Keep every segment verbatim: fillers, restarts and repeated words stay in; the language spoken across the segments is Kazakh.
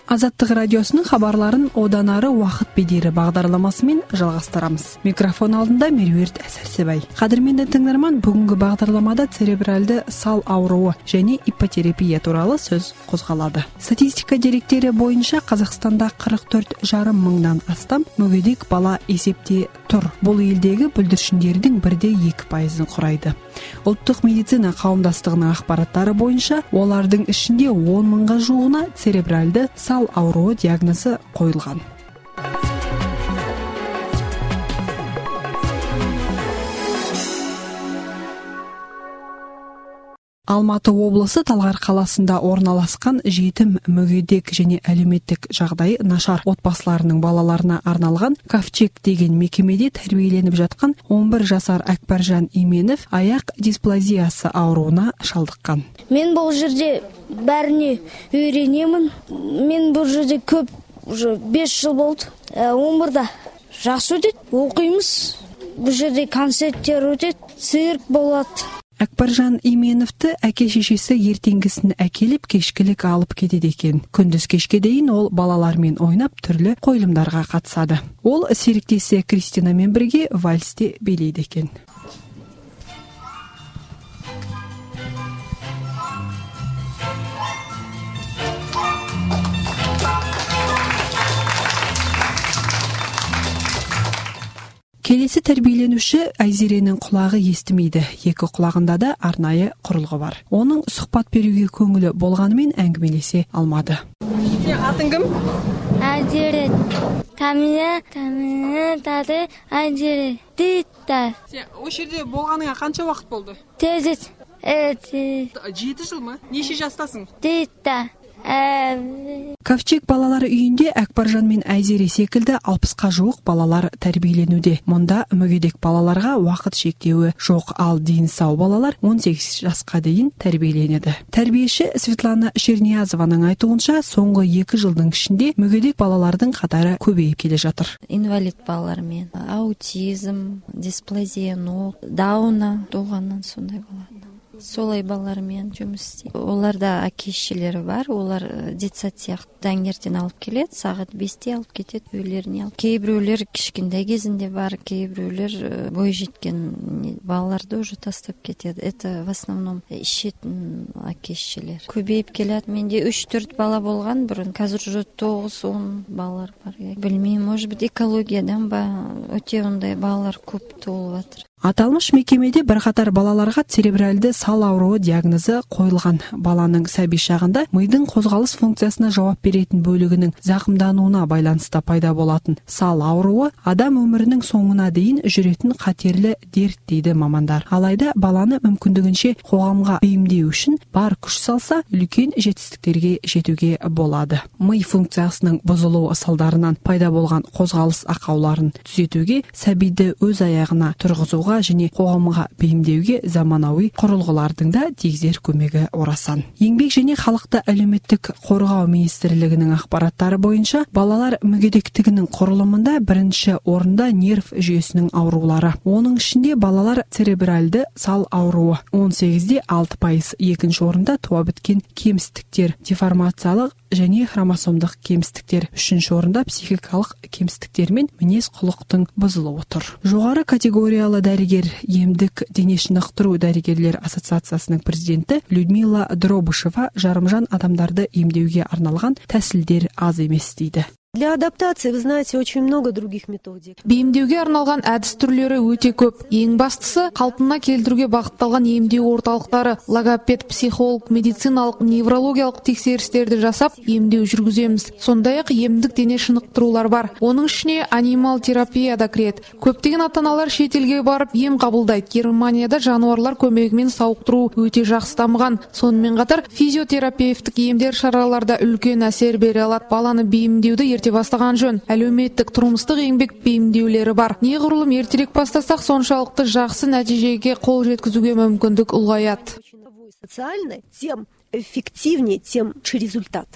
Азаттық радиосының хабарларын одан ары уақыт бедері бағдарламасымен жалғастырамыз. Микрофон алдында Меруерт Сәрсебай. Қадірменді тыңдарман, бүгінгі бағдарламада церебральды сал ауруы және ипотерапия туралы сөз қозғалады. Статистика деректері бойынша Қазақстанда қырық төрт жарым мыңнан астам мүгедек бала есепте тұр. Бұл елдегі бүлдіршіндердің бірде екі пайызын құрайды. Ұлттық медицина қауымдастығының ақпараттары бойынша олардың ішінде он мыңға жуығына церебральды сал ауруы диагнозы қойылған. Алматы облысы Талғар қаласында орналасқан жетім, мүгедек және әлеуметтік жағдайы нашар отбасыларының балаларына арналған Ковчег деген мекемеде тәрбиеленіп жатқан он бір жасар Әкбаржан Именов аяқ дисплазиясы ауруына шалдыққан. Мен бұл жерде бәріне үйренемін. Мен бұл жерде көп, уже бес жыл болды. он бірде жақсы өтеді, оқимыз. Бұл жерде концерттер өтеді, цирк болады. Әкбаржан Именовті әке-шешесі ертеңгісін әкеліп кешкілік алып кетеді екен. Күндіз кешке дейін ол балалармен ойнап түрлі қойылымдарға қатысады. Ол серіктесі Кристинамен бірге вальсте билейді екен. Келесі тәрбиеленуші Айзеренің құлағы естімейді. Екі құлағында да арнайы құрылғы бар. Оның сұхбат беруге көңілі болғанымен әңгімелесе алмады. Атың кім? Айзере. Камила, Камила, тады Айзере. Диттар. Осы жерде болғаныңа қанша уақыт болды? Тезет. Жеті жыл ма? Неше жастасың? Диттар. Ковчег балалар үйінде Әкбаржан мен Айзере секілді алпысқа жуық балалар тәрбиеленуде. Мұнда мүгедек балаларға уақыт шектеуі жоқ, ал дейін сау балалар он сегіз жасқа дейін тәрбиеленеді. Тәрбиеші Светлана Черниязованың айтуынша, соңғы екі жылдың ішінде мүгедек балалардың қатары көбейіп келе жатыр. Инвалид балалармен аутизм, дисплазия ног, дауна туғаннан сондай болады. Солай балалармен жұмыс істейді. Оларда әке-шешелері бар, олар детсад сияқты таңертең алып келеді, сағат бесте алып кетеді, үйлеріне алып. Кейбіреулер кішкентай кезінде бар, кейбіреулер бой жеткен балаларды уже тастап кетеді. Это в основном ішетін әке-шешелер. Көбейіп келеді. Менде үш төрт бала болған бұрын, қазір уже тоғыз он балалар бар. Білмеймін, может быть, экологиядан ба, өте ондай балалар көп толып жатыр. Аталмыш мекемеде бірқатар балаларға церебральды сал ауруы диагнозы қойылған. Баланың сәби шағында мидың қозғалыс функциясына жауап беретін бөлігінің зақымдануына байланысты пайда болатын сал ауруы адам өмірінің соңына дейін жүретін қатерлі дерт дейді мамандар. Алайда баланы мүмкіндігінше қоғамға бейімдеу үшін бар күш салса, үлкен жетістіктерге жетуге болады. Ми функциясының бұзылуы салдарынан пайда болған қозғалыс ақауларын түзетуге, сәбиді өз аяғына тұрғызуға және қоғамға бейімдеуге заманауи құрылғылардың да тигізер көмегі орасан. Еңбек және халықты әлеуметтік қорғау министрлігінің ақпараттары бойынша, балалар мүгедектігінің құрылымында бірінші орында нерв жүйесінің аурулары. Оның ішінде балалар церебральды сал ауруы он сегізде алты пайыз, екінші орында туа біткен кемістіктер, деформациялық және хромосомдық кемістіктер, үшінші орында психикалық кемістіктер мен мінез құлықтың бұзылуы тұр. Жоғары категориялы дәрігер, емдік дене шынықтыру дәрігерлер ассоциациясының президенті Людмила Дробышева жарымжан адамдарды емдеуге арналған тәсілдер аз емес дейді. Для адаптации, вы знаете, очень много других методик. Бейімдеуге арналған әдіс түрлері өте көп. Ең бастысы, қалпына келтіруге бағытталған емдеу орталықтары, логопед, психолог, медициналық, неврологиялық тексерістерді жасап, емдеу жүргіземіз. Сондай-ақ емдік дене шынықтырулар бар. Оның ішіне анимал терапия да кіреді. Көптеген ата-аналар шетелге барып ем қабылдайды. Германияда жануарлар көмегімен сауықтыру өте жақсы дамыған. Сонымен қатар физиотерапевтік емдер шараларда үлкен әсер бере алады. Баланы бейімдеуді ерте бастаған жөн. Әлеуметтік тұрмыстық еңбек бейімдеулері бар. Неғұрлым ертерек бастасақ, соншалықты жақсы нәтижеге қол жеткізуге мүмкіндік ұлғаяды. Социальный, тем эффективнее, тем результат.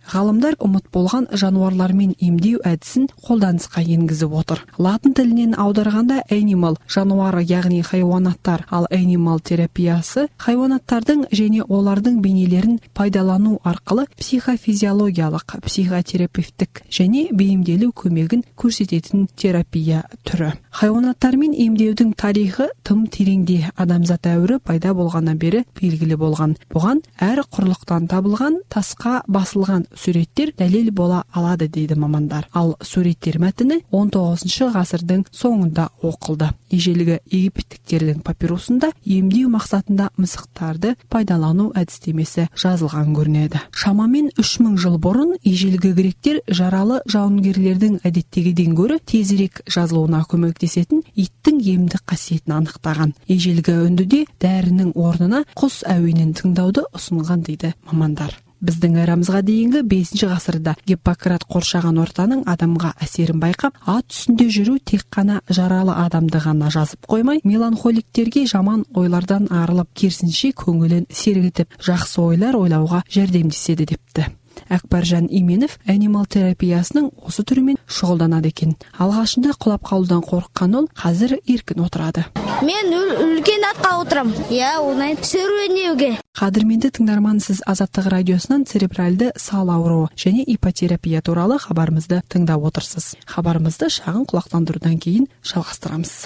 Ғалымдар ұмыт болған жануарлармен емдеу әдісін қолданысқа енгізіп отыр. Латын тілінен аударғанда animal жануары, яғни хайуанаттар, ал animal терапиясы хайуанаттардың және олардың бейнелерін пайдалану арқылы психофизиологиялық, психотерапевтік және бейімделу көмегін көрсететін терапия түрі. Хайуанаттармен емдеудің тарихы тым тереңде, адамзат дәуірі пайда болғаннан бері белгілі болған. Бұған әр құрлықтан табылған тасқа басылған суреттер дәлел бола алады дейді мамандар. Ал суреттер мәтіні он тоғызыншы ғасырдың соңында оқылды. Ежелгі египеттіктердің папирусында емдеу мақсатында мысықтарды пайдалану әдістемесі жазылған көрінеді. Шамамен үш мың жыл бұрын ежелгі гректер жаралы жауынгерлердің әдеттегіден гөрі тезірек жазылуына көмектесетін иттің емдік қасиетін анықтаған. Ежелгі үндіде дәрінің орнына құс әуенін тыңдауды ұсынған дейді мамандар. Біздің эрамызға дейінгі бесінші ғасырда Гиппократ қоршаған ортаның адамға әсерін байқап, ат үстінде жүру тек қана жаралы адамды ғана жазып қоймай, меланхоликтерге жаман ойлардан арылып, керісінше көңілін сергітіп, жақсы ойлар ойлауға жәрдемдеседі депті. Әкбаржан Именов анимал терапиясының осы түрімен шұғылданады екен. Алғашында құлап қалудан қорыққан ол қазір еркін отырады. Мен үлкен атқа отырам. Я, оңай серуендеуге. Қадірменді тыңдарман, сіз Азаттық радиосынан церебральды сал ауруы және ипотерапия туралы хабарымызды тыңдап отырсыз. Хабарымызды шағын құлақтандырудан кейін жалғастырамыз.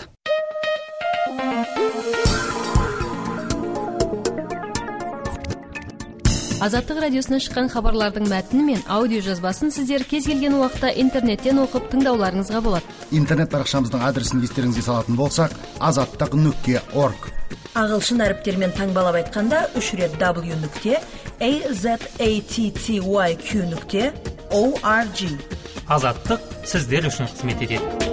Азаттық радиосынан шыққан хабарлардың мәтіні мен аудио жазбасын сіздер кез келген уақытта интернеттен оқып тыңдауларыңызға болады. Интернет парақшамыздың адресін естеріңізге салатын болсақ, азаттық нүкте орг. Ағылшын әріптермен таңбалап айтқанда үш рет w нүкте azatty нүкте org. Азаттық сіздер үшін қызмет етеді.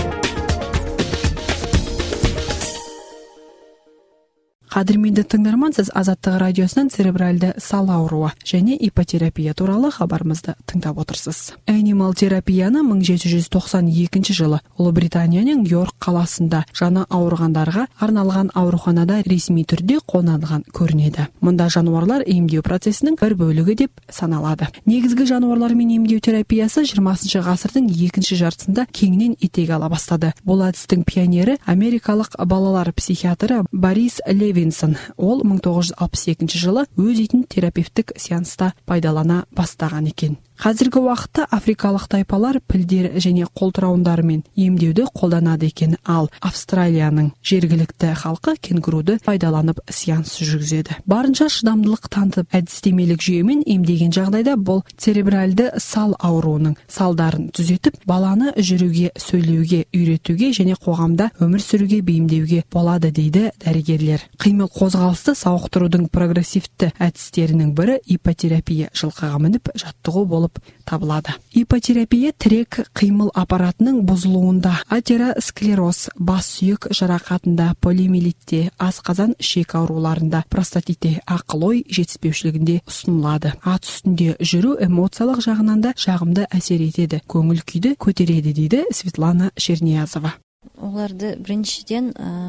Қадірменді тыңдарман, сіз Азаттық радиосынан церебральды сал ауруы және ипотерапия туралы хабарымызды тыңдап отырсыз. Анимал терапияны мың жеті жүз тоқсан екінші жылы Ұлыбританияның Йорк қаласында жаны ауырғандарға арналған ауруханада ресми түрде қонылған көрінеді. Мұнда жануарлар емдеу процесінің бір бөлігі деп саналады. Негізгі жануарлармен емдеу терапиясы жиырмасыншы ғасырдың екінші жартысында кеңінен етек ала бастады. Бұл әдістің пионері америкалық балалар психиатры Борис Левин. Ол мың тоғыз жүз алпыс екінші жылы өз итін терапевтік сеанста пайдалана бастаған екен. Қазіргі уақытта африкалық тайпалар пілдер және қолтырауындарымен емдеуді қолданады екен, ал Австралияның жергілікті халқы кенгуруды пайдаланып сеанс жүргізеді. Барынша шыдамдылық танытып әдістемелік жүйемен емдеген жағдайда бұл церебральды сал ауруының салдарын түзетіп, баланы жүруге, сөйлеуге, үйретуге және қоғамда өмір сүруге бейімдеуге болады дейді дәрігерлер. Қимыл қозғалысты сауықтырудың прогрессивті әдістерінің бірі ипотерапия, жылқыға мініп жаттығу болып табылады. Ипотерапия тірек қимыл аппаратының бұзылуында, атеросклероз, бас сүйек жарақатында, полиомиелитте, асқазан ішек ауруларында, простатитте, ақыл-ой жетіспеушілігінде ұсынылады. Ат үстінде жүру эмоциялық жағынан да жағымды әсер етеді, көңіл күйді көтереді дейді Светлана Черниязова. Оларды біріншіден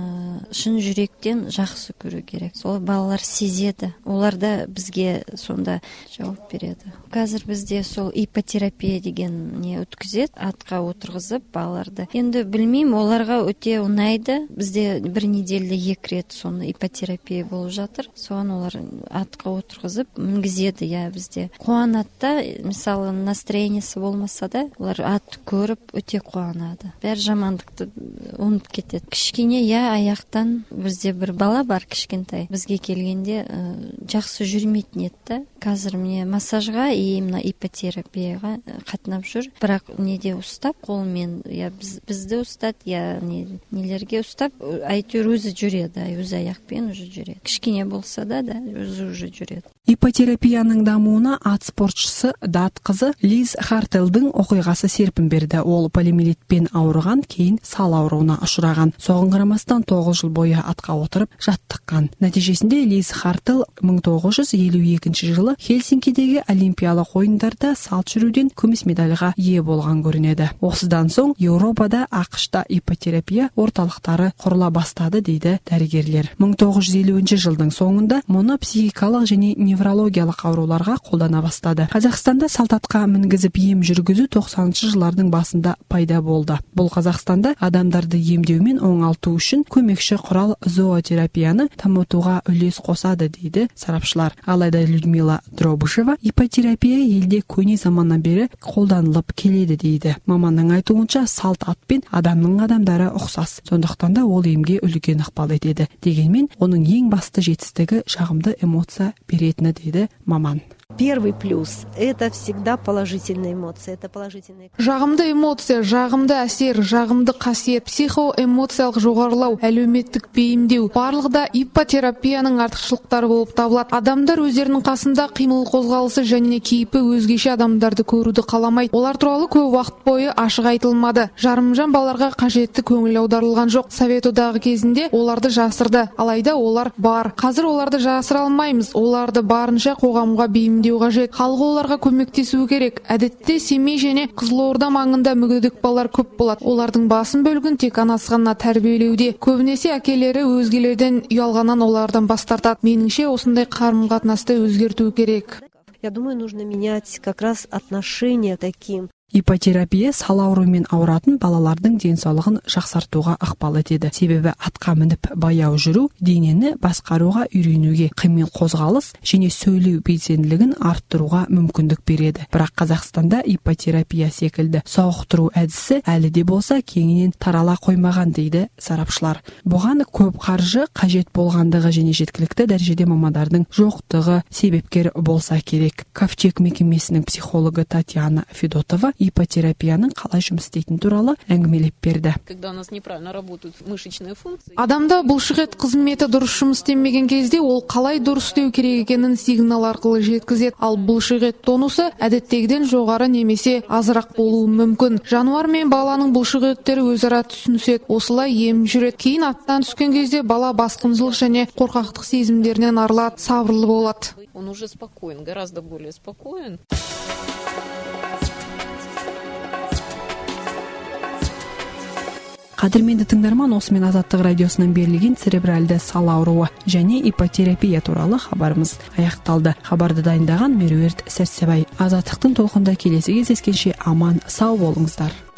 шын жүректен жақсы көру керек. Сол балалар сезеді. Олар да бізге сонда жауап береді. Қазір бізде сол ипотерапия деген не өткізеді, атқа отырғызып балаларды. Енді білмеймін, оларға өте ұнайды. Бізде бір неделде екі рет соны ипотерапия болып жатыр. Соған олар атқа отырғызып мінгізеді, я бізде. Қуанатта, мысалы, настроениесі болмаса да, олар ат көріп өте қуанады. Бәр жамандықты ұмытып кетеді. Кішкене, я аяқтан бізде бір бала бар кішкентай. Бізге келгенде ә, жақсы жүрмейтін еді. Қазір міне массажға и мына ипотерапияға қатынап жүр. Бірақ неде ұстап қолмен, я біз, бізді ұстат, я не, нелерге ұстап, әйтеуір өзі жүреді, өзі аяқпен уже жүреді. Кішкене болса да, да өзі уже жүреді. Ипотерапияның дамуына ат спортшысы Дат қызы Лиз Хартелдің оқиғасы серпін берді. Ол полиомиелитпен ауырған, кейін сал ауруына ұшыраған. Соған қарамастан тоғыз жыл бойы атқа отырып жаттыққан. Нәтижесінде Лиз Хартл мың тоғыз жүз елу екінші жылы Хельсинкидегі Олимпиялық ойындарда салт жүруден күміс медальға ие болған көрінеді. Осыдан соң Еуропада, ақш-та иппотерапия орталықтары құрыла бастады дейді дәрігерлер. мың тоғыз жүз елуінші жылдың соңында мұны психикалық және неврологиялық ауруларға қолдана бастады. Қазақстанда салтатқа мінгізіп ем жүргізу тоқсаныншы жылдардың басында пайда болды. Бұл Қазақстанда адамдарды емдеумен оңалту үшін көмекші құрал зоотерапияны дамытуға үлес қосады дейді сарапшылар. Алайда Людмила Дробышева иппотерапия елде көне заманнан бері қолданылып келеді дейді. Маманның айтуынша салт ат пен адамның адамдары ұқсас. Сондықтан да ол емге үлкен ықпал етеді. Дегенмен оның ең басты жетістігі жағымды эмоция беретіні дейді маман. Первый плюс – это всегда положительные эмоции, это положительные. Жағымды эмоция, жағымды әсер, жағымды қасиет, психоэмоциялық жоғарылау, әлеуметтік бейімдеу, барлығында иппотерапияның артықшылықтары болып табылады. Адамдар өздерінің қасында қимыл қозғалысы және кейпі өзгеше адамдарды көруді қаламайды. Олар туралы көп уақыт бойы ашық айтылмады. Жарымжан балаларға қажетті көңіл аударылған жоқ. Совет одағы кезінде оларды жасырды. Алайда олар бар. Қазір оларды жасыра алмаймыз. Оларды барынша қоғамға бейімдеу қажет. Халық оларға көмектесу керек. Әдетте Семей және Қызылорда маңында мүгедек балалар көп болады. Олардың басым бөлігін тек анасы ғана тәрбиелеуде. Көбінесе әкелері өзгелерден ұялғаннан олардан бас тартады. Меніңше осындай қарым-қатынасты өзгерту керек. Я думаю, нужно менять как раз отношение таким. Иппотерапия сал ауруымен ауыратын балалардың денсаулығын жақсартуға ықпал етеді. Себебі атқа мініп баяу жүру денені басқаруға үйренуге, қимыл қозғалыс және сөйлеу белсенділігін арттыруға мүмкіндік береді. Бірақ Қазақстанда иппотерапия секілді сауықтыру әдісі әлі де болса кеңінен тарала қоймаған дейді сарапшылар. Бұған көп қаржы қажет болғандығы және жеткілікті дәрежеде мамандардың жоқтығы себепкер болса керек. Ковчег мекемесінің психологы Татьяна Федотова иппотерапияның қалай жұмыс істейтін туралы әңгімелеп берді. Адамда бұлшықет қызметі дұрыс жұмыс істемеген кезде ол қалай дұрыс істеу керек екенін сигнал арқылы жеткізеді. Ал бұлшықет тонусы әдеттегіден жоғары немесе азырақ болуы мүмкін. Жануар мен баланың бұлшықеттері өзара түсініседі. Осылай ем жүреді. Кейін аттан түскен кезде бала басқыншылық және қорқақтық сезімдерінен арылады, сабырлы болады. Он уже спокоен, гораздо более спокоен. Қадірменді тыңдарман, осымен Азаттық радиосынан берілген церебральды сал ауруы және иппотерапия туралы хабарымыз аяқталды. Хабарды дайындаған Меруерт Сәрсебай. Азаттықтың толқында келесі кездескенше аман сау болыңыздар.